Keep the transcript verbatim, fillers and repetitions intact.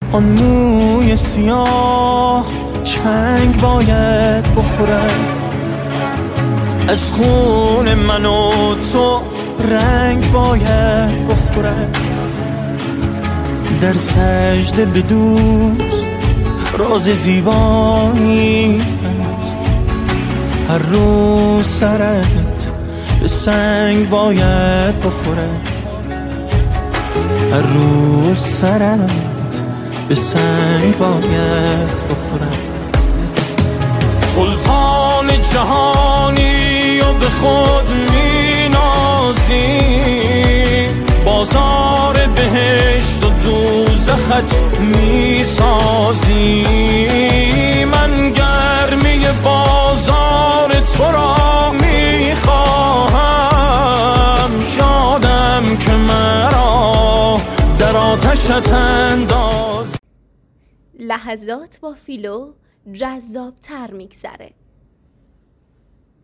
آن موی سیاه چنگ باید بخوره، از خون من و تو رنگ باید بخوره. در سجده به دوست راز زیبایی است، هر روز سرت به سنگ باید بخوره، هر روز سرت به سنگ باید بخوره. سلطان جهانی و به خود می نازی، بازار بهشت و دوزخت می سازی. من گرمی بازار تو را می خواهم، شادم که مرا در آتشت انداز. لحظات با فیلو جذاب تر میگذره.